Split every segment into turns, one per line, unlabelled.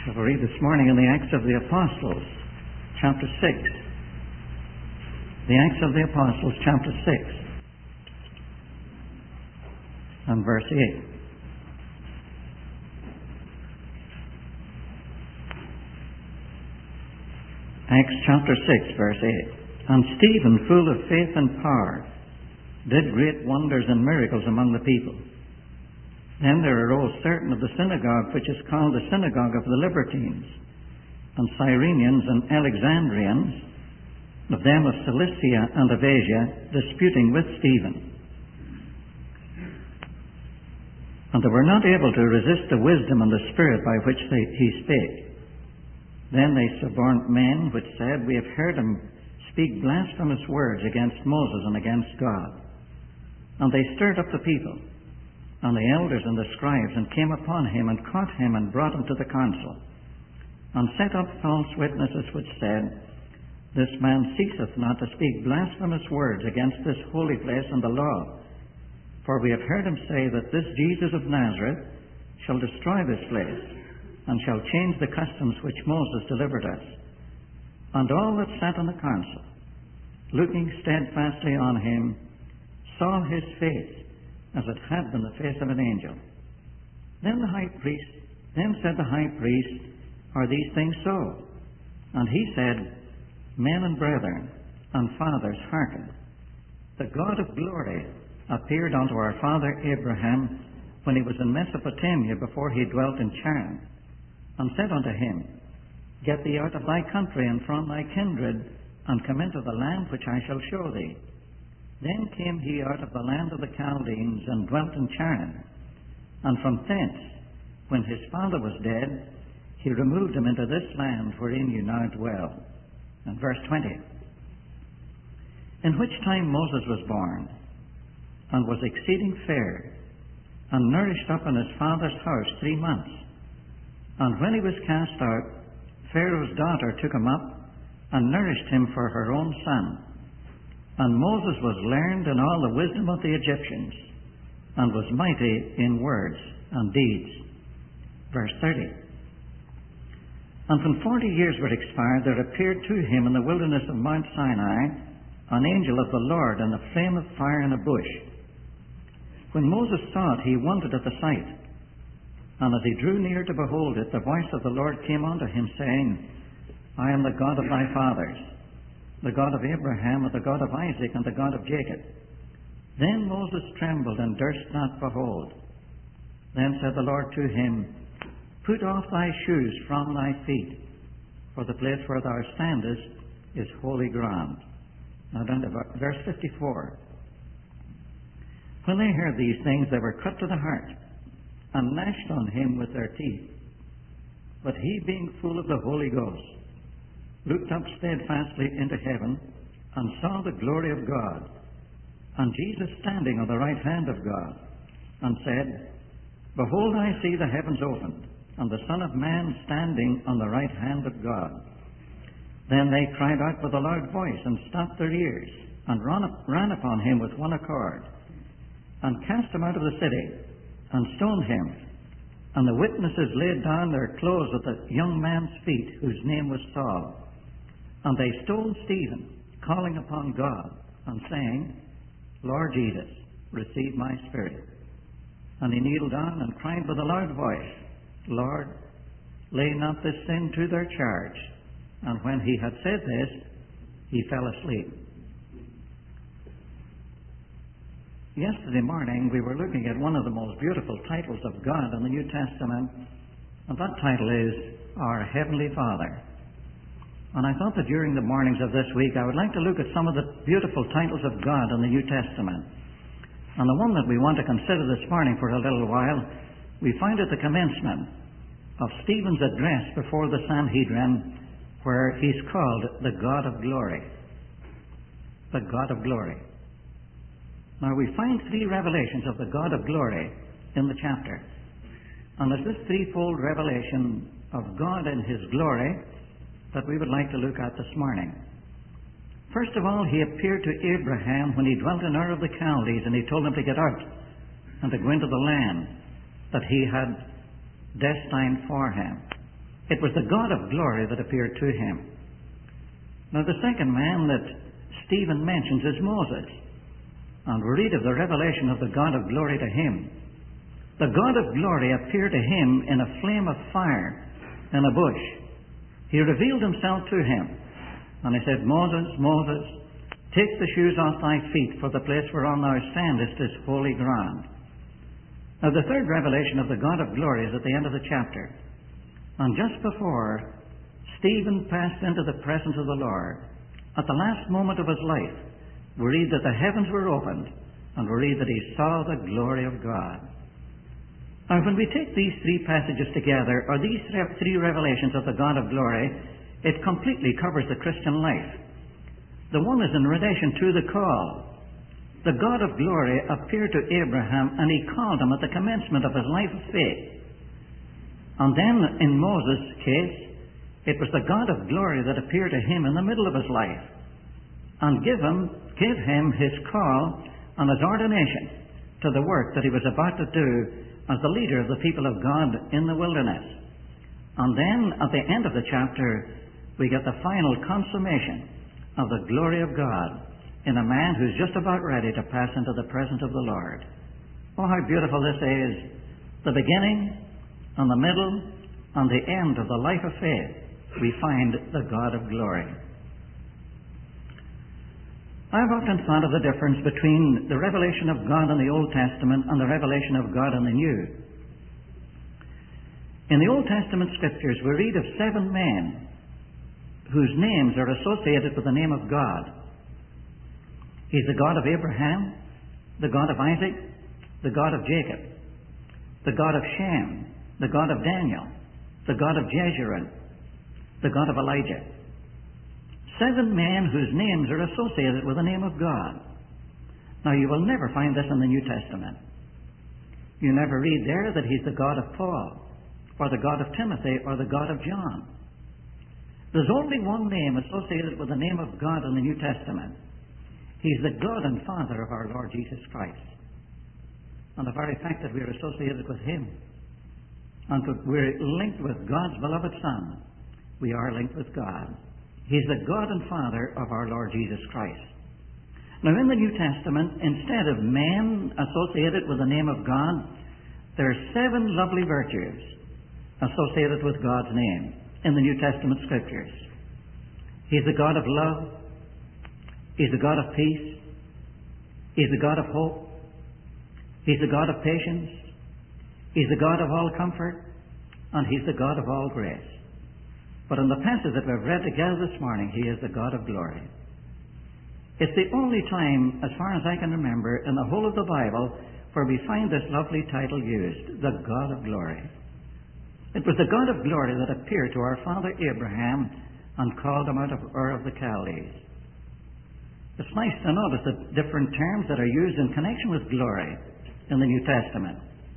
We will read this morning in the Acts of the Apostles, chapter 6. The Acts of the Apostles, chapter 6, and verse 8. Acts chapter 6, verse 8. And Stephen, full of faith and power, did great wonders and miracles among the people. Then there arose certain of the synagogue, which is called the synagogue of the Libertines, and Cyrenians and Alexandrians, of them of Cilicia and of Asia, disputing with Stephen. And they were not able to resist the wisdom and the spirit by which he spake. Then they suborned men, which said, We have heard him speak blasphemous words against Moses and against God. And they stirred up the people, and the elders and the scribes, and came upon him, and caught him, and brought him to the council, and set up false witnesses, which said, This man ceaseth not to speak blasphemous words against this holy place and the law. For we have heard him say that this Jesus of Nazareth shall destroy this place, and shall change the customs which Moses delivered us. And all that sat in the council, looking steadfastly on him, saw his face, as it had been the face of an angel. Then said the high priest, Are these things so? And he said, Men and brethren, and fathers, hearken. The God of glory appeared unto our father Abraham when he was in Mesopotamia, before he dwelt in Charran, and said unto him, Get thee out of thy country and from thy kindred, and come into the land which I shall show thee. Then came he out of the land of the Chaldeans, and dwelt in Charran. And from thence, when his father was dead, he removed him into this land wherein you now dwell. And verse 20. In which time Moses was born, and was exceeding fair, and nourished up in his father's house 3 months. And when he was cast out, Pharaoh's daughter took him up, and nourished him for her own son. And Moses was learned in all the wisdom of the Egyptians, and was mighty in words and deeds. Verse 30. And when 40 years were expired, there appeared to him in the wilderness of Mount Sinai an angel of the Lord in a flame of fire in a bush. When Moses saw it, he wondered at the sight. And as he drew near to behold it, the voice of the Lord came unto him, saying, I am the God of thy fathers, the God of Abraham, and the God of Isaac, and the God of Jacob. Then Moses trembled, and durst not behold. Then said the Lord to him, Put off thy shoes from thy feet, for the place where thou standest is holy ground. Now down to verse 54. When they heard these things, they were cut to the heart, and gnashed on him with their teeth. But he, being full of the Holy Ghost, looked up steadfastly into heaven, and saw the glory of God, and Jesus standing on the right hand of God, and said, Behold, I see the heavens opened, and the Son of Man standing on the right hand of God. Then they cried out with a loud voice, and stopped their ears, and ran upon him with one accord, and cast him out of the city, and stoned him. And the witnesses laid down their clothes at the young man's feet, whose name was Saul. And they stoned Stephen, calling upon God, and saying, Lord Jesus, receive my spirit. And he kneeled down and cried with a loud voice, Lord, lay not this sin to their charge. And when he had said this, he fell asleep. Yesterday morning we were looking at one of the most beautiful titles of God in the New Testament, and that title is Our Heavenly Father. And I thought that during the mornings of this week I would like to look at some of the beautiful titles of God in the New Testament. And the one that we want to consider this morning for a little while, we find at the commencement of Stephen's address before the Sanhedrin, where he's called the God of Glory. The God of Glory. Now we find 3 revelations of the God of Glory in the chapter. And there's this threefold revelation of God in His glory that we would like to look at this morning. First of all, He appeared to Abraham when he dwelt in Ur of the Chaldees, and He told him to get out and to go into the land that He had destined for him. It was the God of glory that appeared to him. Now, the second man that Stephen mentions is Moses. And we read of the revelation of the God of glory to him. The God of glory appeared to him in a flame of fire in a bush. He revealed himself to him. And he said, Moses, Moses, take the shoes off thy feet, for the place whereon thou standest is holy ground. Now, the third revelation of the God of glory is at the end of the chapter. And just before Stephen passed into the presence of the Lord, at the last moment of his life, we read that the heavens were opened, and we read that he saw the glory of God. Now, when we take these three passages together, or these three revelations of the God of glory, it completely covers the Christian life. The one is in relation to the call. The God of glory appeared to Abraham, and he called him at the commencement of his life of faith. And then, in Moses' case, it was the God of glory that appeared to him in the middle of his life and gave him his call and his ordination to the work that he was about to do as the leader of the people of God in the wilderness. And then, at the end of the chapter, we get the final consummation of the glory of God in a man who's just about ready to pass into the presence of the Lord. Oh, how beautiful this is! The beginning and the middle and the end of the life of faith, we find the God of glory. I've often thought of the difference between the revelation of God in the Old Testament and the revelation of God in the New. In the Old Testament Scriptures, we read of 7 men whose names are associated with the name of God. He's the God of Abraham, the God of Isaac, the God of Jacob, the God of Shem, the God of Daniel, the God of Jeshurun, the God of Elijah. 7 men whose names are associated with the name of God. Now, you will never find this in the New Testament. You never read there that he's the God of Paul, or the God of Timothy, or the God of John. There's only one name associated with the name of God in the New Testament. He's the God and Father of our Lord Jesus Christ. And the very fact that we're associated with him, and that we're linked with God's beloved Son, we are linked with God. He's the God and Father of our Lord Jesus Christ. Now, in the New Testament, instead of men associated with the name of God, there are 7 lovely virtues associated with God's name in the New Testament Scriptures. He's the God of love. He's the God of peace. He's the God of hope. He's the God of patience. He's the God of all comfort. And he's the God of all grace. But in the passage that we've read together this morning, he is the God of glory. It's the only time, as far as I can remember, in the whole of the Bible where we find this lovely title used, the God of glory. It was the God of glory that appeared to our father Abraham and called him out of Ur of the Chaldees. It's nice to notice the different terms that are used in connection with glory in the New Testament.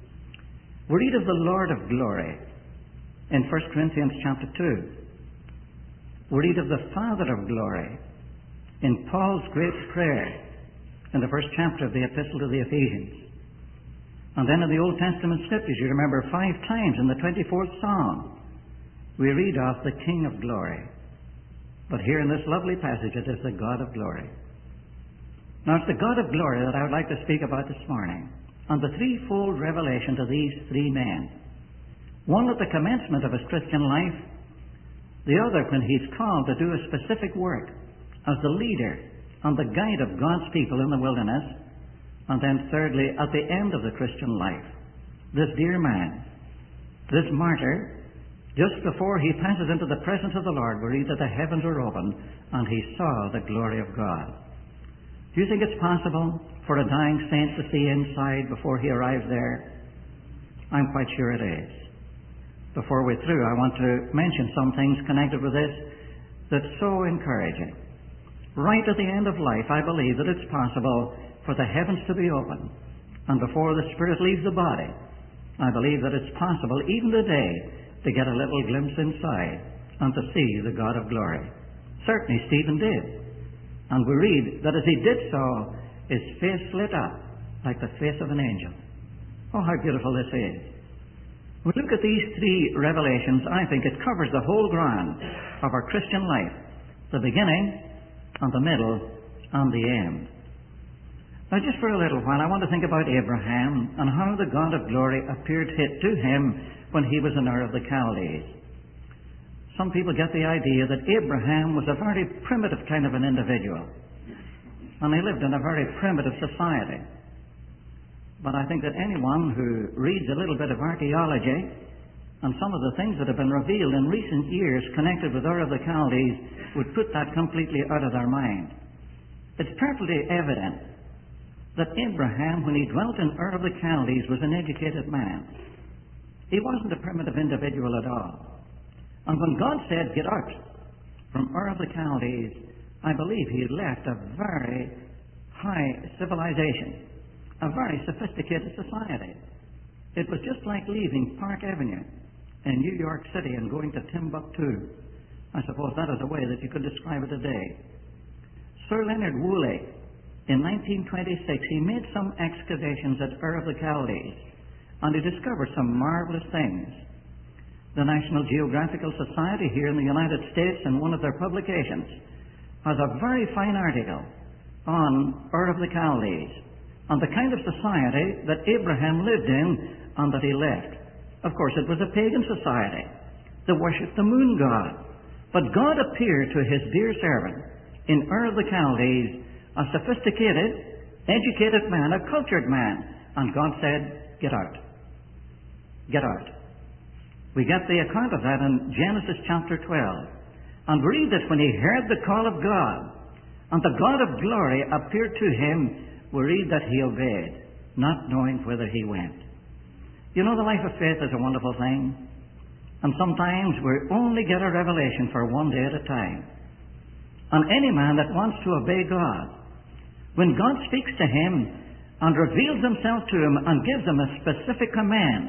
We read of the Lord of glory in 1 Corinthians chapter 2. We read of the Father of glory in Paul's great prayer in the first chapter of the Epistle to the Ephesians. And then in the Old Testament Scriptures, you remember 5 times in the 24th Psalm, we read of the King of glory. But here in this lovely passage, it is the God of glory. Now, it's the God of glory that I would like to speak about this morning, and the threefold revelation to these 3 men. One at the commencement of his Christian life, the other when he's called to do a specific work as the leader and the guide of God's people in the wilderness, and then thirdly, at the end of the Christian life, this dear man, this martyr, just before he passes into the presence of the Lord, we read that the heavens were opened and he saw the glory of God. Do you think it's possible for a dying saint to see inside before he arrives there? I'm quite sure it is. Before we're through, I want to mention some things connected with this that's so encouraging. Right at the end of life, I believe that it's possible for the heavens to be opened, and before the spirit leaves the body, I believe that it's possible, even today, to get a little glimpse inside and to see the God of glory. Certainly Stephen did. And we read that as he did so, his face lit up like the face of an angel. Oh, how beautiful this is. We look at these three revelations, I think it covers the whole ground of our Christian life, the beginning and the middle and the end. Now just for a little while, I want to think about Abraham and how the God of glory appeared to him when he was in Ur of the Chaldees. Some people get the idea that Abraham was a very primitive kind of an individual, and he lived in a very primitive society. But I think that anyone who reads a little bit of archaeology and some of the things that have been revealed in recent years connected with Ur of the Chaldees would put that completely out of their mind. It's perfectly evident that Abraham, when he dwelt in Ur of the Chaldees, was an educated man. He wasn't a primitive individual at all. And when God said, "Get out from Ur of the Chaldees," I believe he left a very high civilization, a very sophisticated society. It was just like leaving Park Avenue in New York City and going to Timbuktu. I suppose that is a way that you could describe it today. Sir Leonard Woolley, in 1926, he made some excavations at Ur of the Chaldees, and he discovered some marvelous things. The National Geographical Society here in the United States, in one of their publications, has a very fine article on Ur of the Chaldees and the kind of society that Abraham lived in and that he left. Of course, it was a pagan society. They worshipped the moon god. But God appeared to his dear servant in Ur of the Chaldees, a sophisticated, educated man, a cultured man. And God said, "Get out. Get out." We get the account of that in Genesis chapter 12. And we read that when he heard the call of God, and the God of glory appeared to him, we read that he obeyed, not knowing whither he went. You know, the life of faith is a wonderful thing. And sometimes we only get a revelation for one day at a time. And any man that wants to obey God, when God speaks to him and reveals himself to him and gives him a specific command,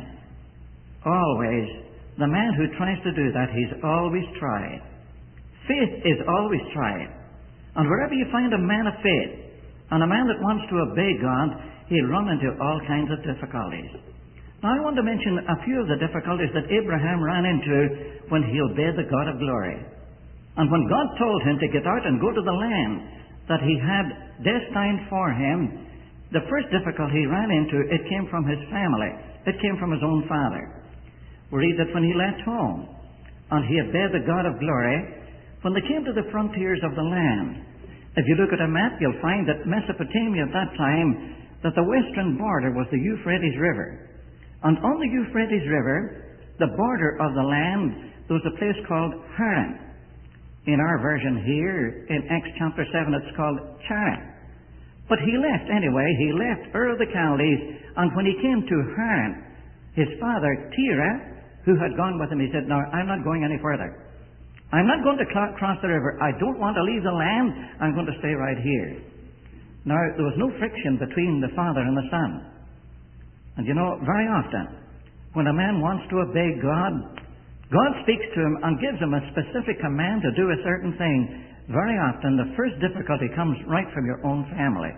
always, the man who tries to do that, he's always tried. Faith is always tried. And wherever you find a man of faith, and a man that wants to obey God, he'll run into all kinds of difficulties. Now, I want to mention a few of the difficulties that Abraham ran into when he obeyed the God of glory. And when God told him to get out and go to the land that he had destined for him, the first difficulty he ran into, it came from his family. It came from his own father. We read that when he left home and he obeyed the God of glory, when they came to the frontiers of the land, if you look at a map, you'll find that Mesopotamia at that time, that the western border was the Euphrates River. And on the Euphrates River, the border of the land, there was a place called Haran. In our version here, in Acts chapter 7, it's called Charan. But he left anyway. He left Ur of the Chaldees, and when he came to Haran, his father, Terah, who had gone with him, he said, "Now, I'm not going any further. I'm not going to cross the river. I don't want to leave the land. I'm going to stay right here." Now, there was no friction between the father and the son. And you know, very often, when a man wants to obey God, God speaks to him and gives him a specific command to do a certain thing. Very often, the first difficulty comes right from your own family.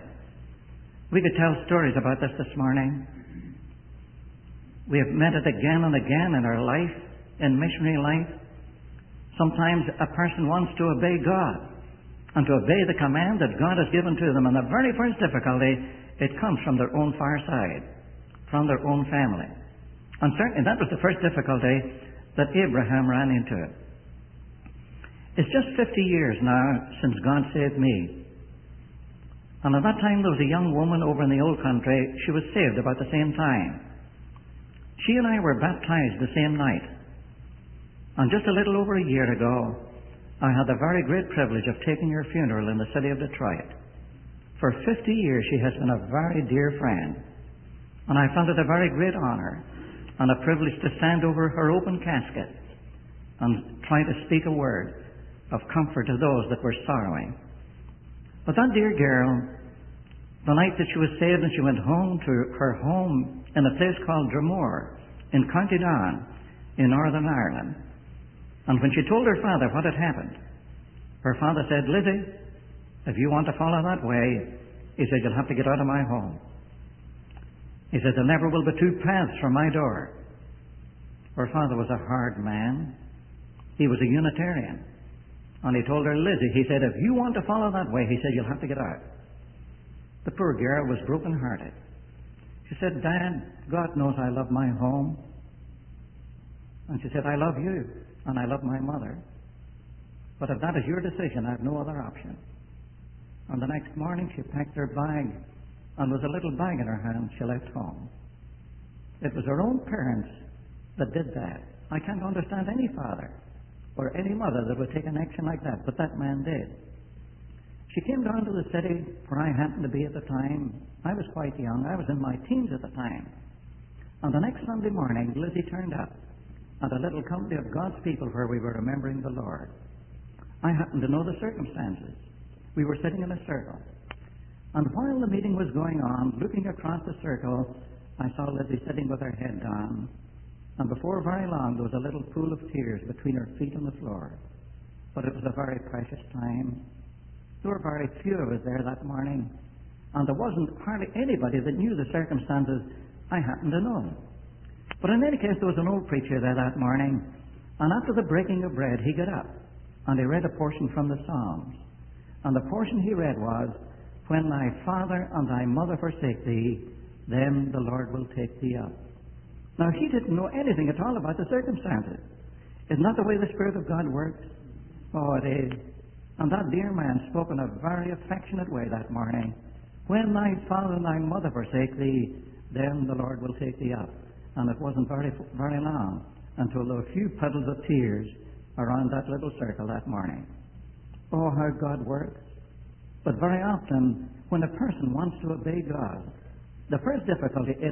We could tell stories about this morning. We have met it again and again in our life, in missionary life. Sometimes a person wants to obey God and to obey the command that God has given to them. And the very first difficulty, it comes from their own fireside, from their own family. And certainly that was the first difficulty that Abraham ran into. It's just 50 years now since God saved me. And at that time there was a young woman over in the old country. She was saved about the same time. She and I were baptized the same night. And just a little over a year ago, I had the very great privilege of taking her funeral in the city of Detroit. For 50 years she has been a very dear friend. And I felt it a very great honor and a privilege to stand over her open casket and try to speak a word of comfort to those that were sorrowing. But that dear girl, the night that she was saved and she went home to her home in a place called Dromore in County Down in Northern Ireland. And when she told her father what had happened, her father said, "Lizzie, if you want to follow that way," he said, "you'll have to get out of my home." He said, "There never will be two paths from my door." Her father was a hard man. He was a Unitarian. And he told her, Lizzie, he said, if you want to follow that way, he said, you'll have to get out. The poor girl was broken-hearted. She said, Dad, God knows I love my home. And she said, I love you, and I love my mother. But if that is your decision, I have no other option. And the next morning, she packed her bag, and with a little bag in her hand, she left home. It was her own parents that did that. I can't understand any father or any mother that would take an action like that, but that man did. She came down to the city where I happened to be at the time. I was quite young. I was in my teens at the time. And the next Sunday morning, Lizzie turned up at a little company of God's people where we were remembering the Lord. I happened to know the circumstances. We were sitting in a circle. And while the meeting was going on, looking across the circle, I saw Lizzie sitting with her head down. And before very long, there was a little pool of tears between her feet and the floor. But it was a very precious time. There were very few of us there that morning. And there wasn't hardly anybody that knew the circumstances I happened to know. But in any case, there was an old preacher there that morning. And after the breaking of bread, he got up. And he read a portion from the Psalms. And the portion he read was, when thy father and thy mother forsake thee, then the Lord will take thee up. Now, he didn't know anything at all about the circumstances. Isn't that the way the Spirit of God works? Oh, it is. And that dear man spoke in a very affectionate way that morning. When thy father and thy mother forsake thee, then the Lord will take thee up. And it wasn't very long until there were a few puddles of tears around that little circle that morning. Oh, how God works. But very often, when a person wants to obey God, the first difficulty it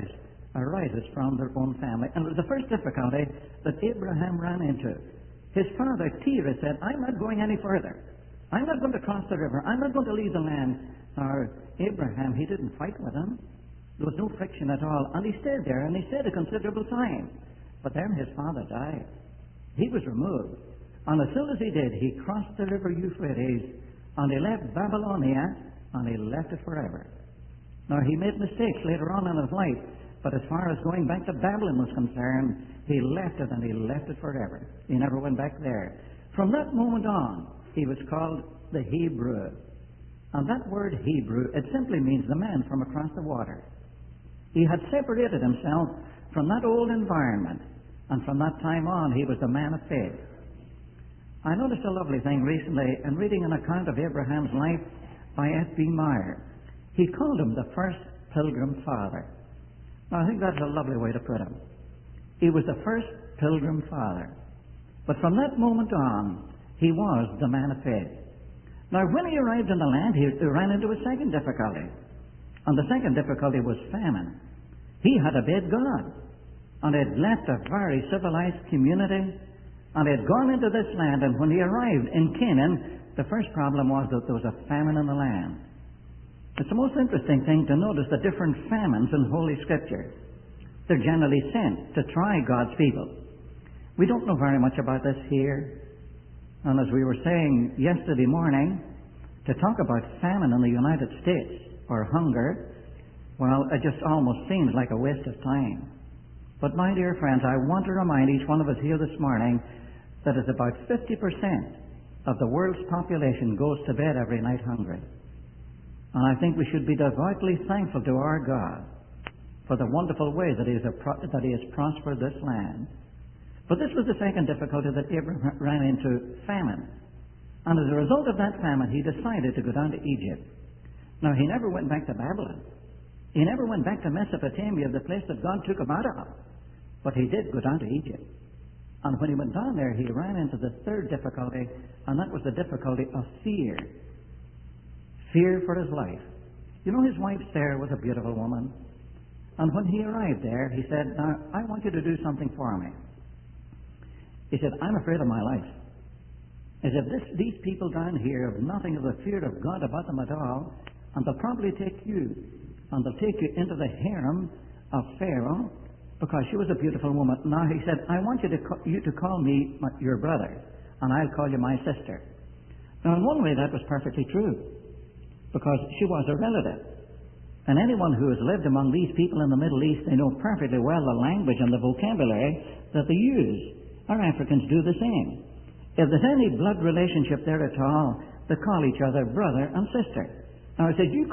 arises from their own family. And it was the first difficulty that Abraham ran into. His father, Terah, said, I'm not going any further. I'm not going to cross the river. I'm not going to leave the land. Or Abraham, he didn't fight with him. There was no friction at all. And he stayed there, and he stayed a considerable time. But then his father died. He was removed. And as soon as he did, he crossed the river Euphrates, and he left Babylonia, and he left it forever. Now, he made mistakes later on in his life, but as far as going back to Babylon was concerned, he left it, and he left it forever. He never went back there. From that moment on, he was called the Hebrew. And that word Hebrew, it simply means the man from across the water. He had separated himself from that old environment, and from that time on, he was the man of faith. I noticed a lovely thing recently in reading an account of Abraham's life by F.B. Meyer. He called him the first pilgrim father. Now, I think that's a lovely way to put him. He was the first pilgrim father. But from that moment on, he was the man of faith. Now, when he arrived in the land, he ran into a second difficulty. And the second difficulty was famine. He had obeyed God, and had left a very civilized community, and had gone into this land, and when he arrived in Canaan, the first problem was that there was a famine in the land. It's the most interesting thing to notice the different famines in Holy Scripture. They're generally sent to try God's people. We don't know very much about this here. And as we were saying yesterday morning, to talk about famine in the United States, or hunger, well, it just almost seems like a waste of time. But my dear friends, I want to remind each one of us here this morning that it's about 50% of the world's population goes to bed every night hungry. And I think we should be devoutly thankful to our God for the wonderful way that He has prospered this land. But this was the second difficulty that Abraham ran into, famine. And as a result of that famine, he decided to go down to Egypt. Now, he never went back to Babylon. He never went back to Mesopotamia, the place that God took him out of. But he did go down to Egypt. And when he went down there, he ran into the third difficulty, and that was the difficulty of fear. Fear for his life. You know, his wife Sarah was a beautiful woman. And when he arrived there, he said, now, I want you to do something for me. He said, I'm afraid of my life. He said, these people down here have nothing of the fear of God about them at all, and they'll probably take you, and they'll take you into the harem of Pharaoh, because she was a beautiful woman. Now, he said, I want you to call me your brother, and I'll call you my sister. Now, in one way, that was perfectly true, because she was a relative. And anyone who has lived among these people in the Middle East, they know perfectly well the language and the vocabulary that they use. Our Africans do the same. If there's any blood relationship there at all, they call each other brother and sister. Now I said, you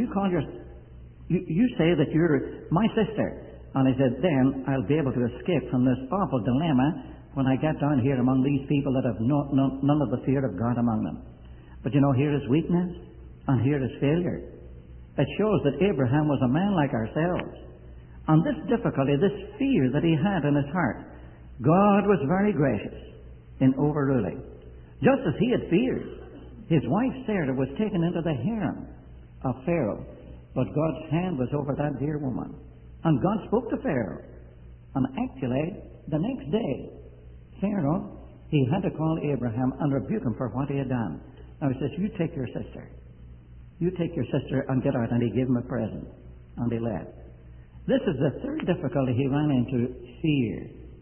say that you're my sister. And I said, then I'll be able to escape from this awful dilemma when I get down here among these people that have none of the fear of God among them. But you know, here is weakness and here is failure. It shows that Abraham was a man like ourselves. And this difficulty, this fear that he had in his heart, God was very gracious in overruling. Just as he had feared, his wife Sarah was taken into the harem of Pharaoh. But God's hand was over that dear woman. And God spoke to Pharaoh. And actually, the next day, Pharaoh, he had to call Abraham and rebuke him for what he had done. Now he says, you take your sister. You take your sister and get out. And he gave him a present. And he left. This is the third difficulty he ran into, fear.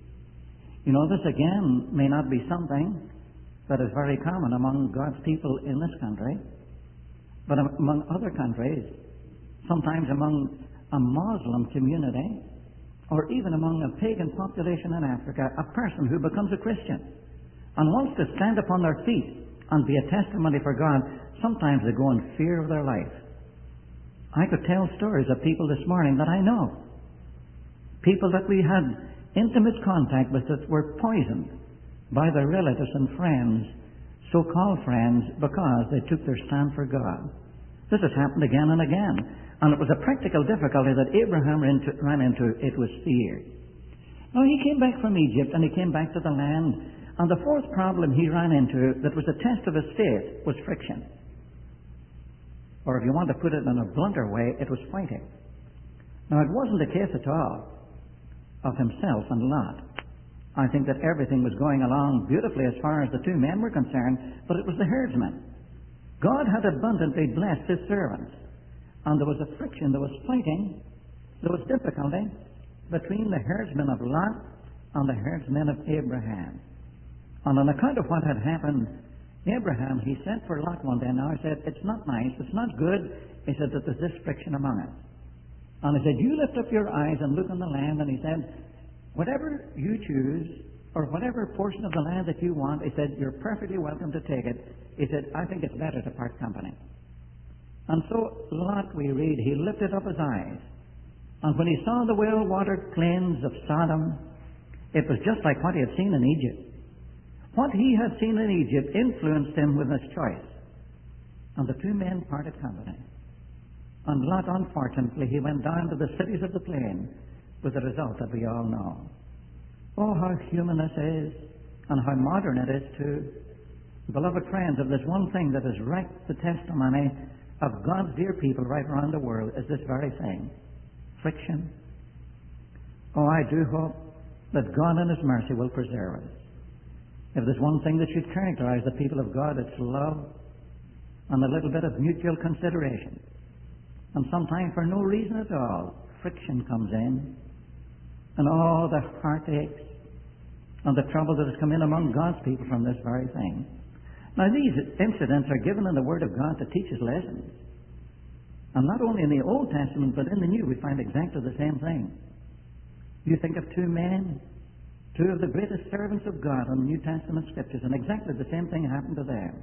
You know, this again may not be something that is very common among God's people in this country, but among other countries, sometimes among a Muslim community, or even among a pagan population in Africa, a person who becomes a Christian and wants to stand upon their feet and be a testimony for God, sometimes they go in fear of their life. I could tell stories of people this morning that I know. People that we had intimate contact with that were poisoned by their relatives and friends, so-called friends, because they took their stand for God. This has happened again and again. And it was a practical difficulty that Abraham ran into. It was fear. Now he came back from Egypt and he came back to the land. And the fourth problem he ran into that was a test of his faith was friction. Or if you want to put it in a blunter way, it was fighting. Now it wasn't the case at all of himself and Lot. I think that everything was going along beautifully as far as the two men were concerned, but it was the herdsmen. God had abundantly blessed his servants. And there was a friction, there was fighting, there was difficulty between the herdsmen of Lot and the herdsmen of Abraham. And on account of what had happened, Abraham, he sent for Lot one day. Now he said, it's not nice, it's not good. He said that there's this friction among us. And he said, you lift up your eyes and look on the land. And he said, whatever you choose, or whatever portion of the land that you want, he said, you're perfectly welcome to take it. He said, I think it's better to part company. And so Lot, we read, he lifted up his eyes. And when he saw the well-watered plains of Sodom, it was just like what he had seen in Egypt. What he had seen in Egypt influenced him with his choice. And the two men parted company. And Lot, unfortunately, he went down to the cities of the plain with the result that we all know. Oh, how human this is, and how modern it is too. Beloved friends, if there's one thing that has wrecked the testimony of God's dear people right around the world, is this very thing. Friction. Oh, I do hope that God in His mercy will preserve us. If there's one thing that should characterize the people of God, it's love and a little bit of mutual consideration. And sometimes for no reason at all, friction comes in. And all the heartaches and the trouble that has come in among God's people from this very thing. Now these incidents are given in the Word of God to teach us lessons. And not only in the Old Testament, but in the New, we find exactly the same thing. You think of two men, two of the greatest servants of God in the New Testament Scriptures, and exactly the same thing happened to them.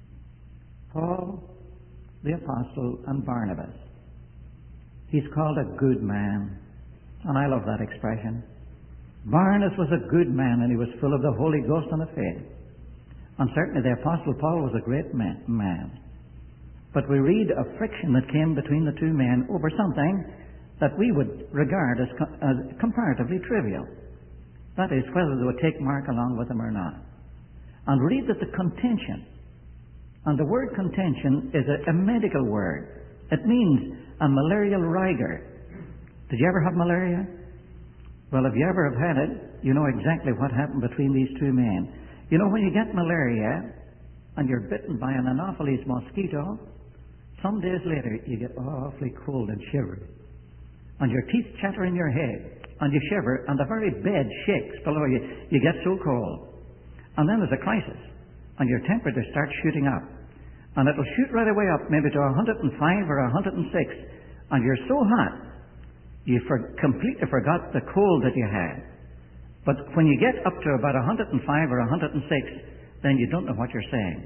Paul, the Apostle, and Barnabas. He's called a good man, and I love that expression. Barnabas was a good man, and he was full of the Holy Ghost and of faith. And certainly the Apostle Paul was a great man. But we read of friction that came between the two men over something that we would regard as comparatively trivial. That is, whether they would take Mark along with them or not. And read that the contention, and the word contention is a medical word. It means a malarial rigor. Did you ever have malaria? Well, if you ever have had it, you know exactly what happened between these two men. You know, when you get malaria and you're bitten by an Anopheles mosquito, some days later you get awfully cold and shivery. And your teeth chatter in your head, and you shiver, and the very bed shakes below you. You get so cold. And then there's a crisis, and your temperature starts shooting up. And it'll shoot right away up, maybe to 105 or 106. and you're so hot, you completely forgot the cold that you had. But when you get up to about 105 or 106, then you don't know what you're saying.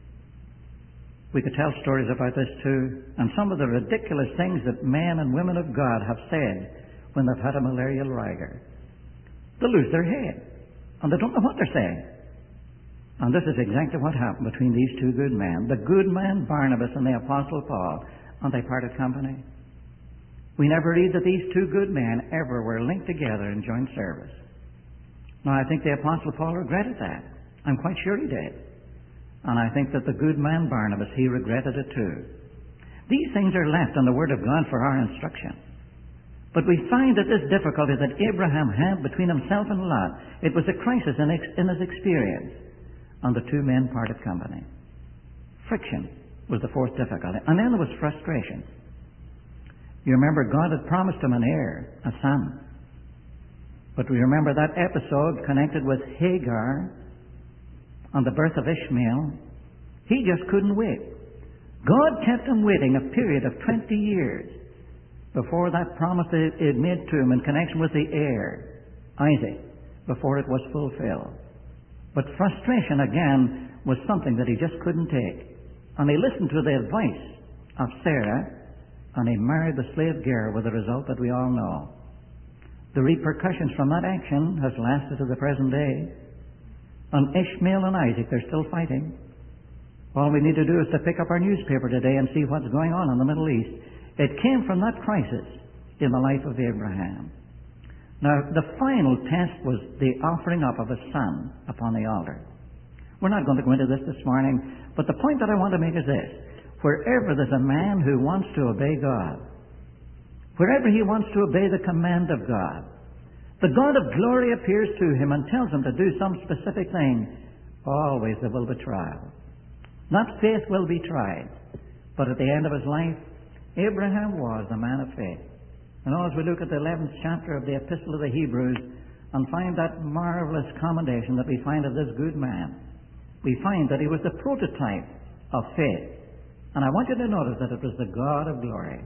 We could tell stories about this too, and some of the ridiculous things that men and women of God have said when they've had a malarial rigor. They lose their head, and they don't know what they're saying. And this is exactly what happened between these two good men, the good man Barnabas and the Apostle Paul, and they parted company. We never read that these two good men ever were linked together in joint service. Now, I think the Apostle Paul regretted that. I'm quite sure he did. And I think that the good man Barnabas, he regretted it too. These things are left in the Word of God for our instruction. But we find that this difficulty that Abraham had between himself and Lot, it was a crisis in his experience. And the two men parted company. Friction was the fourth difficulty. And then there was frustration. You remember God had promised him an heir, a son. But we remember that episode connected with Hagar and the birth of Ishmael. He just couldn't wait. God kept him waiting a period of 20 years before that promise that he had made to him in connection with the heir, Isaac, before it was fulfilled. But frustration, again, was something that he just couldn't take. And he listened to the advice of Sarah, and he married the slave girl with the result that we all know. The repercussions from that action has lasted to the present day. And Ishmael and Isaac, they're still fighting. All we need to do is to pick up our newspaper today and see what's going on in the Middle East. It came from that crisis in the life of Abraham. Now, the final test was the offering up of a son upon the altar. We're not going to go into this morning, but the point that I want to make is this. Wherever there's a man who wants to obey God, wherever he wants to obey the command of God, the God of glory appears to him and tells him to do some specific thing. Always there will be trial. Not faith will be tried, but at the end of his life, Abraham was a man of faith. And as we look at the 11th chapter of the Epistle of the Hebrews and find that marvelous commendation that we find of this good man, we find that he was the prototype of faith. And I want you to notice that it was the God of glory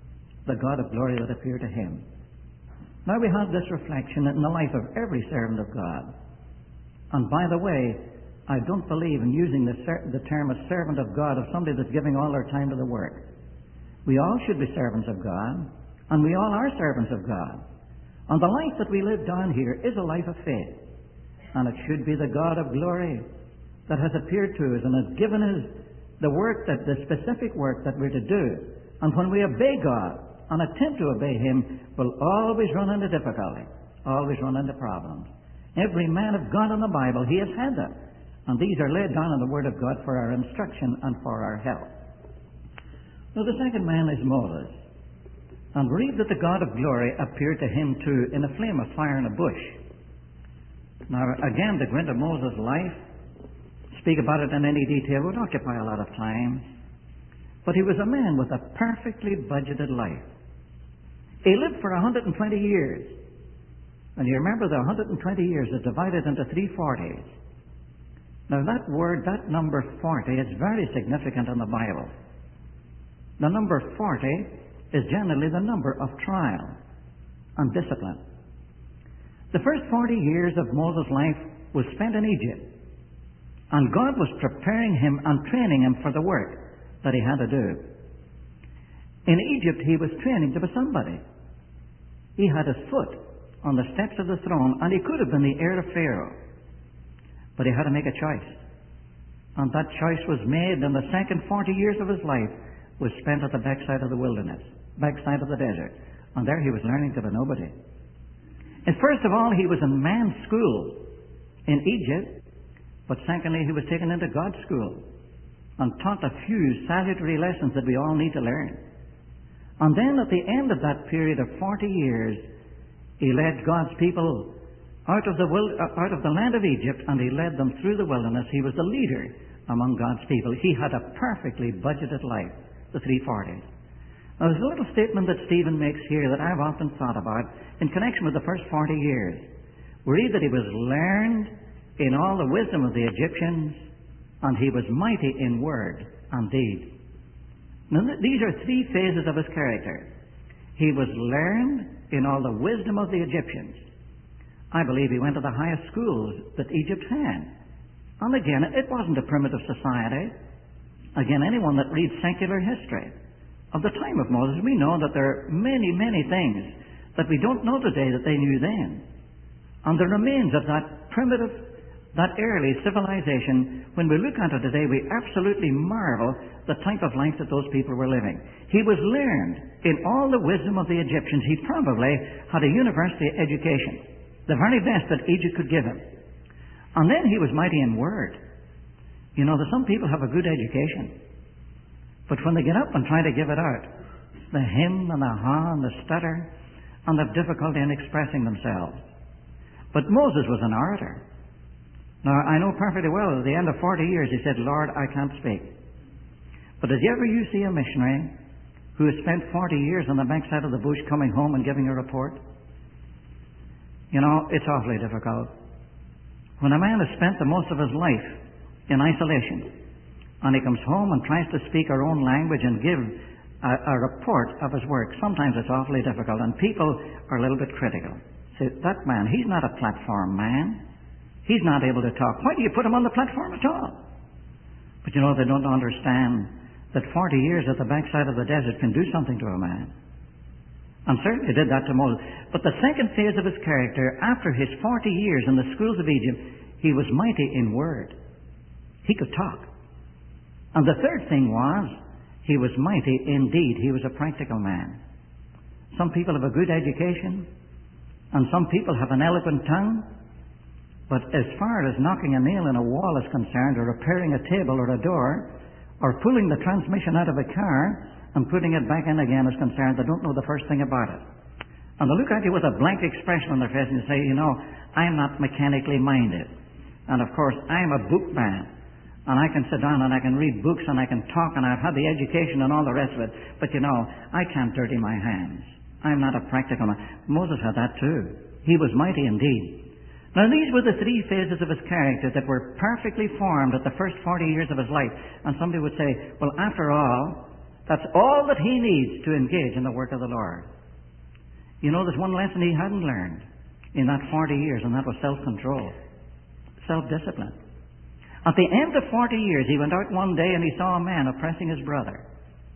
that appeared to him. Now we have this reflection in the life of every servant of God. And by the way, I don't believe in using the term a servant of God of somebody that's giving all their time to the work. We all should be servants of God, and we all are servants of God. And the life that we live down here is a life of faith. And it should be the God of glory that has appeared to us and has given us the specific work that we're to do. And when we obey God and attempt to obey Him, we'll always run into difficulty, always run into problems. Every man of God in the Bible, he has had them. And these are laid down in the Word of God for our instruction and for our help. Now the second man is Moses. And read that the God of glory appeared to him too in a flame of fire in a bush. Now again, to go into Moses' life, speak about it in any detail would occupy a lot of time. But he was a man with a perfectly budgeted life. He lived for 120 years. And you remember the 120 years is divided into 340s. Now that word, that number 40, is very significant in the Bible. The number 40 is generally the number of trial and discipline. The first 40 years of Moses' life was spent in Egypt. And God was preparing him and training him for the work that he had to do. In Egypt, he was training to be somebody. He had his foot on the steps of the throne, and he could have been the heir of Pharaoh. But he had to make a choice. And that choice was made, and the second 40 years of his life was spent at the backside of the wilderness, backside of the desert. And there he was learning to be nobody. And first of all, he was in man's school in Egypt. But secondly, he was taken into God's school and taught a few salutary lessons that we all need to learn. And then at the end of that period of 40 years, he led God's people out of the land of Egypt, and he led them through the wilderness. He was the leader among God's people. He had a perfectly budgeted life, the 340s. Now, there's a little statement that Stephen makes here that I've often thought about in connection with the first 40 years. We read that he was learned in all the wisdom of the Egyptians, and he was mighty in word and deed. Now, these are three phases of his character. He was learned in all the wisdom of the Egyptians. I believe he went to the highest schools that Egypt had. And again, it wasn't a primitive society. Again, anyone that reads secular history of the time of Moses, we know that there are many, many things that we don't know today that they knew then. And the remains of that primitive, that early civilization, when we look at it today, we absolutely marvel the type of life that those people were living. He was learned in all the wisdom of the Egyptians. He probably had a university education, the very best that Egypt could give him. And then he was mighty in word. You know, that some people have a good education, but when they get up and try to give it out, the him and the ha and the stutter, and the difficulty in expressing themselves. But Moses was an orator. Now, I know perfectly well, at the end of 40 years, he said, Lord, I can't speak. But did you ever see a missionary who has spent 40 years on the backside of the bush coming home and giving a report? You know, it's awfully difficult. When a man has spent the most of his life in isolation, and he comes home and tries to speak our own language and give a report of his work, sometimes it's awfully difficult, and people are a little bit critical. Say, that man, he's not a platform man. He's not able to talk. Why do you put him on the platform at all? But you know, they don't understand that 40 years at the backside of the desert can do something to a man. And certainly did that to Moses. But the second phase of his character, after his 40 years in the schools of Egypt, he was mighty in word. He could talk. And the third thing was, he was mighty indeed. He was a practical man. Some people have a good education, and some people have an eloquent tongue, but as far as knocking a nail in a wall is concerned, or repairing a table or a door, or pulling the transmission out of a car and putting it back in again is concerned, they don't know the first thing about it. And they look at you with a blank expression on their face and say, you know, I'm not mechanically minded. And of course, I'm a book man. And I can sit down and I can read books and I can talk and I've had the education and all the rest of it. But you know, I can't dirty my hands. I'm not a practical man. Moses had that too. He was mighty indeed. Now these were the three phases of his character that were perfectly formed at the first 40 years of his life. And somebody would say, well, after all, that's all that he needs to engage in the work of the Lord. You know, there's one lesson he hadn't learned in that 40 years, and that was self-control, self-discipline. At the end of 40 years, he went out one day and he saw a man oppressing his brother.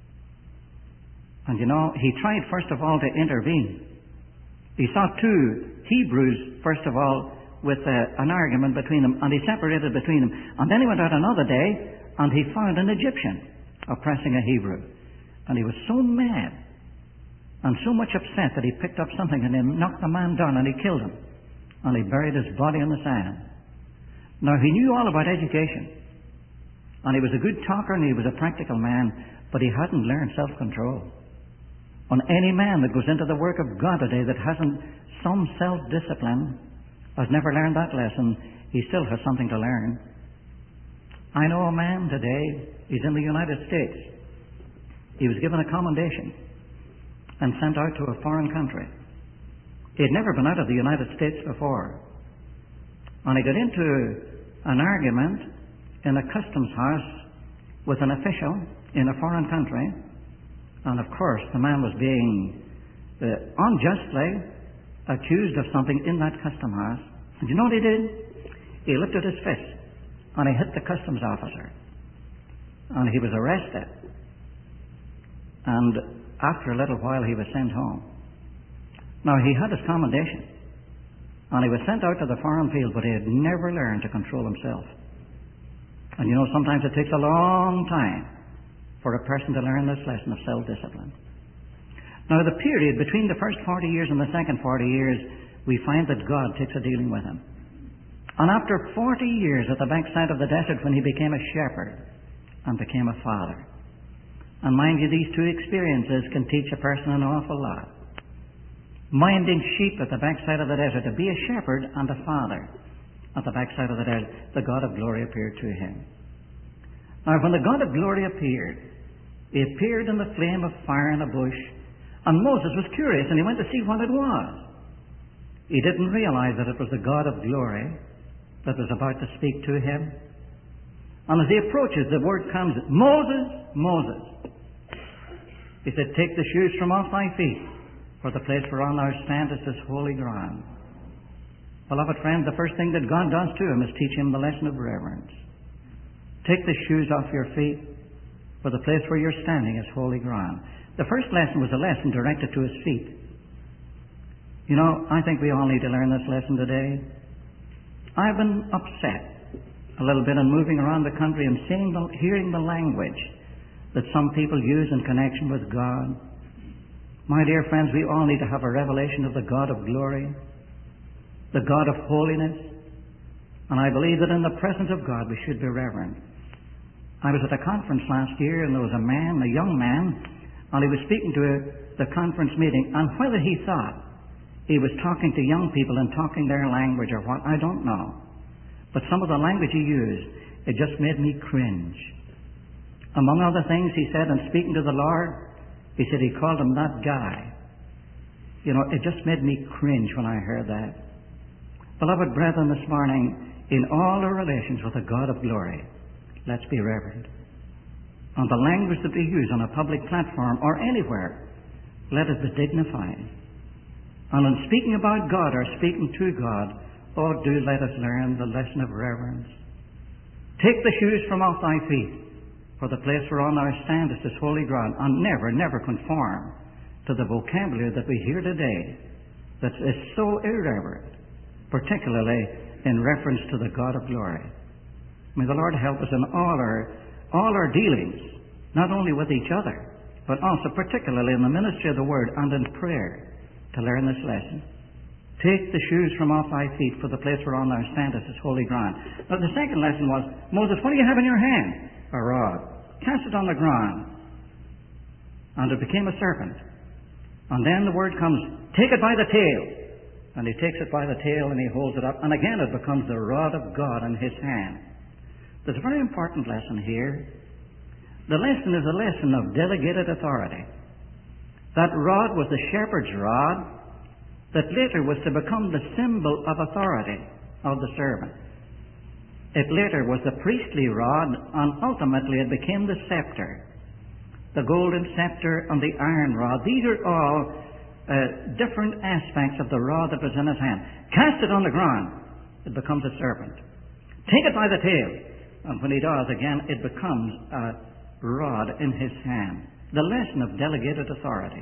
And you know, he tried first of all to intervene. He saw two Hebrews, first of all, with an argument between them, and he separated between them. And then he went out another day and he found an Egyptian oppressing a Hebrew. And he was so mad and so much upset that he picked up something and he knocked the man down and he killed him. And he buried his body in the sand. Now, he knew all about education, and he was a good talker and he was a practical man, but he hadn't learned self-control. On any man that goes into the work of God today that hasn't some self-discipline, has never learned that lesson, he still has something to learn. I know a man today, he's in the United States. He was given a commendation and sent out to a foreign country. He had never been out of the United States before. And he got into an argument in a customs house with an official in a foreign country. And of course, the man was being unjustly accused of something in that custom house. And you know what he did? He lifted his fist and he hit the customs officer. And he was arrested. And after a little while, he was sent home. Now, he had his commendation. And he was sent out to the foreign field, but he had never learned to control himself. And you know, sometimes it takes a long time for a person to learn this lesson of self-discipline. Now, the period between the first 40 years and the second 40 years, we find that God takes a dealing with him. And after 40 years at the backside of the desert, when he became a shepherd and became a father. And mind you, these two experiences can teach a person an awful lot. Minding sheep at the backside of the desert, to be a shepherd and a father at the backside of the desert, the God of glory appeared to him. Now, when the God of glory appeared, he appeared in the flame of fire in a bush, and Moses was curious, and he went to see what it was. He didn't realize that it was the God of glory that was about to speak to him. And as he approaches, the word comes, Moses, Moses. He said, take the shoes from off thy feet, for the place whereon thou standest is holy ground. Beloved friend, the first thing that God does to him is teach him the lesson of reverence. Take the shoes off your feet, for the place where you're standing is holy ground. The first lesson was a lesson directed to his feet. You know, I think we all need to learn this lesson today. I've been upset a little bit in moving around the country and hearing the language that some people use in connection with God. My dear friends, we all need to have a revelation of the God of glory, the God of holiness, and I believe that in the presence of God we should be reverent. I was at a conference last year, and there was a young man, and he was speaking to the conference meeting, and whether he thought he was talking to young people and talking their language or what, I don't know. But some of the language he used, it just made me cringe. Among other things, he said, in speaking to the Lord, he said he called him that guy. You know, it just made me cringe when I heard that. Beloved brethren, this morning, in all our relations with the God of glory, let's be reverent. On the language that we use on a public platform or anywhere, let it be dignified. And in speaking about God or speaking to God, oh, do let us learn the lesson of reverence. Take the shoes from off thy feet, for the place whereon thou standest is holy ground, and never conform to the vocabulary that we hear today that is so irreverent, particularly in reference to the God of glory. May the Lord help us in all our dealings, not only with each other, but also particularly in the ministry of the Word and in prayer, to learn this lesson. Take the shoes from off thy feet, for the place whereon thou standest is holy ground. Now the second lesson was, Moses, what do you have in your hand? A rod. Cast it on the ground. And it became a serpent. And then the word comes, take it by the tail. And he takes it by the tail and he holds it up. And again it becomes the rod of God in his hand. There's a very important lesson here. The lesson is a lesson of delegated authority. That rod was the shepherd's rod that later was to become the symbol of authority of the servant. It later was the priestly rod, and ultimately it became the scepter. The golden scepter and the iron rod. These are all different aspects of the rod that was in his hand. Cast it on the ground, it becomes a serpent. Take it by the tail, and when he does, again, it becomes a rod in his hand. The lesson of delegated authority.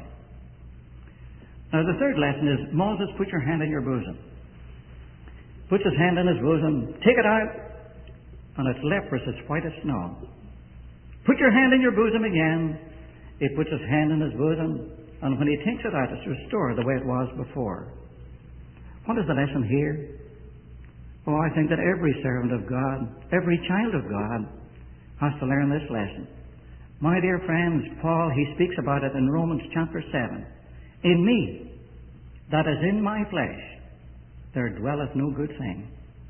Now the third lesson is, Moses, put your hand in your bosom. Puts his hand in his bosom, take it out, and it's leprous, it's white as snow. Put your hand in your bosom again. He puts his hand in his bosom, and when he takes it out, it's restored the way it was before. What is the lesson here? Oh, I think that every servant of God, every child of God, has to learn this lesson. My dear friends, Paul, he speaks about it in Romans chapter 7. In me, that is in my flesh, there dwelleth no good thing.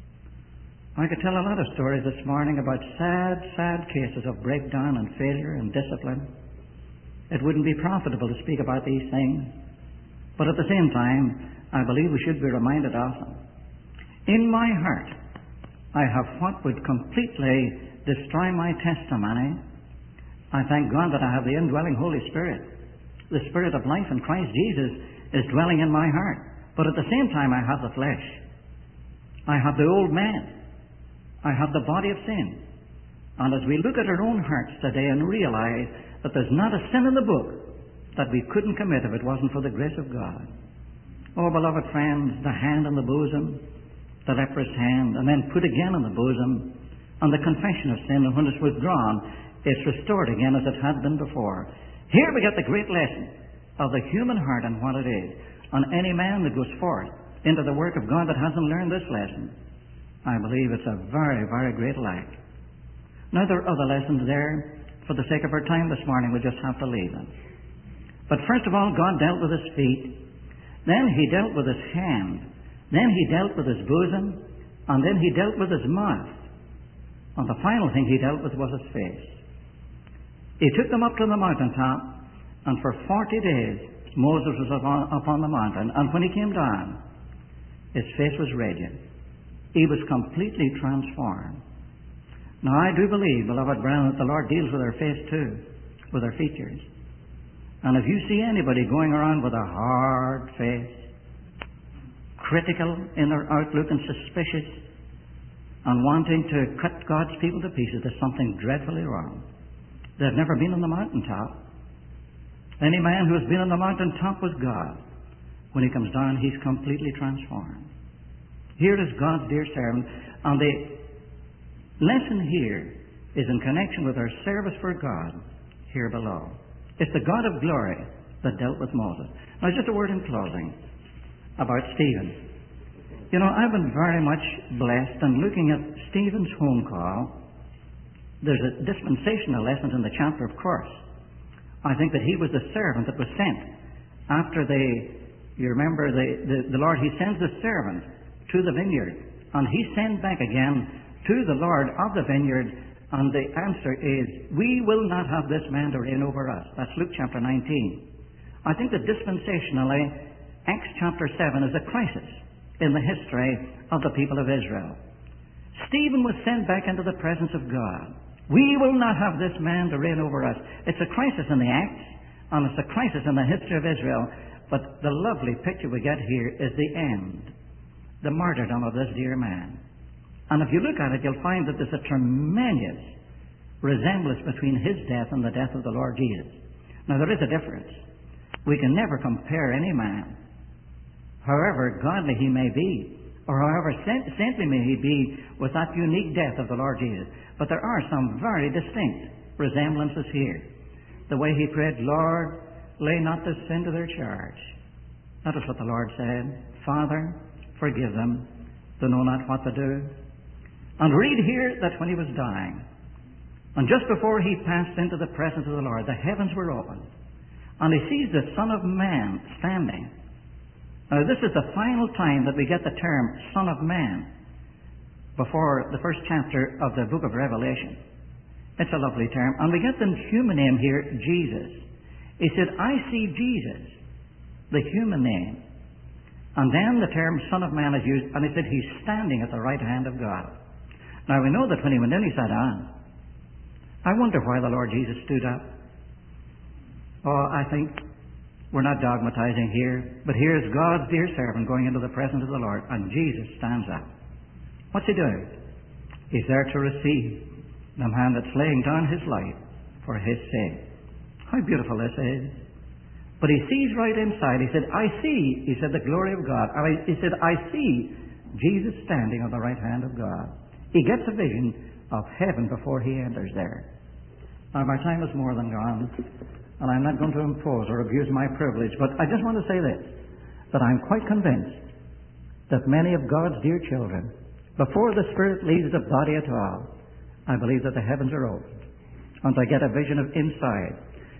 I could tell a lot of stories this morning about sad cases of breakdown and failure and discipline. It wouldn't be profitable to speak about these things, but at the same time, I believe we should be reminded of them. In my heart, I have what would completely destroy my testimony. I thank God that I have the indwelling Holy Spirit. The Spirit of life in Christ Jesus is dwelling in my heart. But at the same time, I have the flesh. I have the old man. I have the body of sin. And as we look at our own hearts today and realize that there's not a sin in the book that we couldn't commit if it wasn't for the grace of God. Oh, beloved friends, the hand in the bosom, the leprous hand, and then put again in the bosom, and the confession of sin, and when it's withdrawn, it's restored again as it had been before. Here we get the great lesson of the human heart and what it is. And any man that goes forth into the work of God that hasn't learned this lesson, I believe it's a very, very great lack. Now there are other lessons there. For the sake of our time this morning, we just have to leave them. But first of all, God dealt with his feet. Then he dealt with his hand. Then he dealt with his bosom. And then he dealt with his mouth. And the final thing he dealt with was his face. He took them up to the mountaintop, and for 40 days Moses was up on the mountain, and when he came down, his face was radiant. He was completely transformed. Now I do believe, beloved brethren, that the Lord deals with our face too, with our features. And if you see anybody going around with a hard face, critical in their outlook and suspicious, and wanting to cut God's people to pieces, there's something dreadfully wrong. They've never been on the mountaintop. Any man who has been on the mountaintop with God, when he comes down, he's completely transformed. Here is God's dear servant, and the lesson here is in connection with our service for God here below. It's the God of glory that dealt with Moses. Now, just a word in closing about Stephen. You know, I've been very much blessed, and looking at Stephen's home call, there's a dispensational lesson in the chapter, of course. I think that he was the servant that was sent after you remember the Lord, he sends the servant to the vineyard, and he sent back again to the Lord of the vineyard, and the answer is, we will not have this man to reign over us. That's Luke chapter 19. I think that dispensationally, Acts chapter 7 is a crisis in the history of the people of Israel. Stephen was sent back into the presence of God. We will not have this man to reign over us. It's a crisis in the Acts, and it's a crisis in the history of Israel. But the lovely picture we get here is the end, the martyrdom of this dear man. And if you look at it, you'll find that there's a tremendous resemblance between his death and the death of the Lord Jesus. Now, there is a difference. We can never compare any man, however godly he may be, or however saintly may he be, with that unique death of the Lord Jesus. But there are some very distinct resemblances here. The way he prayed, Lord, lay not this sin to their charge. That is what the Lord said. Father, forgive them. They know not what to do. And read here that when he was dying, and just before he passed into the presence of the Lord, the heavens were opened, and he sees the Son of Man standing. Now, this is the final time that we get the term Son of Man before the first chapter of the book of Revelation. It's a lovely term. And we get the human name here, Jesus. He said, I see Jesus, the human name. And then the term Son of Man is used, and he said he's standing at the right hand of God. Now, we know that when he went in, he sat down. I wonder why the Lord Jesus stood up. Oh, I think we're not dogmatizing here, but here's God's dear servant going into the presence of the Lord, and Jesus stands up. What's he doing? He's there to receive the man that's laying down his life for his sake. How beautiful this is. But he sees right inside. He said, I see, he said, the glory of God. He said, I see Jesus standing on the right hand of God. He gets a vision of heaven before he enters there. Now, my time is more than gone, and I'm not going to impose or abuse my privilege, but I just want to say this, that I'm quite convinced that many of God's dear children, before the Spirit leaves the body at all, I believe that the heavens are opened, and I get a vision of inside.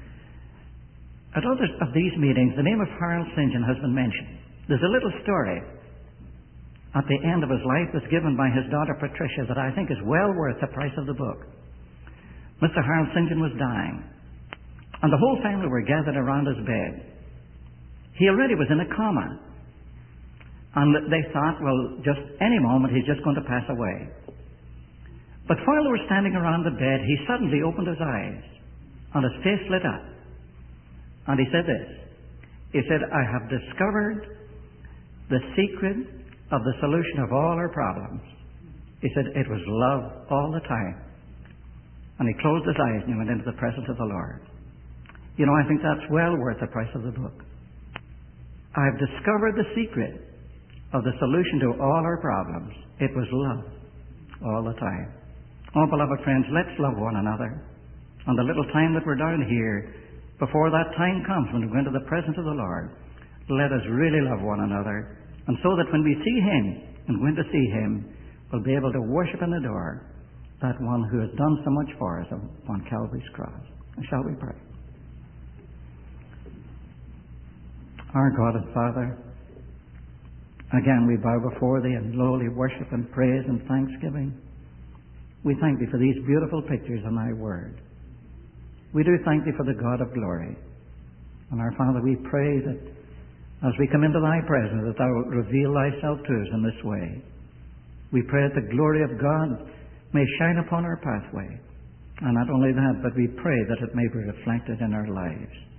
At others of these meetings, the name of Harold St. John has been mentioned. There's a little story at the end of his life that's given by his daughter Patricia that I think is well worth the price of the book. Mr. Harold St. John was dying, and the whole family were gathered around his bed. He already was in a coma, and they thought, well, just any moment he's just going to pass away. But while they were standing around the bed, he suddenly opened his eyes, and his face lit up. And he said this. He said, I have discovered the secret of the solution of all our problems. He said, it was love all the time. And he closed his eyes and he went into the presence of the Lord. You know, I think that's well worth the price of the book. I've discovered the secret of the solution to all our problems. It was love all the time. Oh, beloved friends, let's love one another. And the little time that we're down here, before that time comes when we go into the presence of the Lord, let us really love one another. And so that when we see him and go in to see him, we'll be able to worship and adore that one who has done so much for us upon Calvary's cross. And shall we pray? Our God and Father, again we bow before thee in lowly worship and praise and thanksgiving. We thank thee for these beautiful pictures in thy word. We do thank thee for the God of glory. And our Father, we pray that as we come into thy presence, that thou wilt reveal thyself to us in this way. We pray that the glory of God may shine upon our pathway. And not only that, but we pray that it may be reflected in our lives.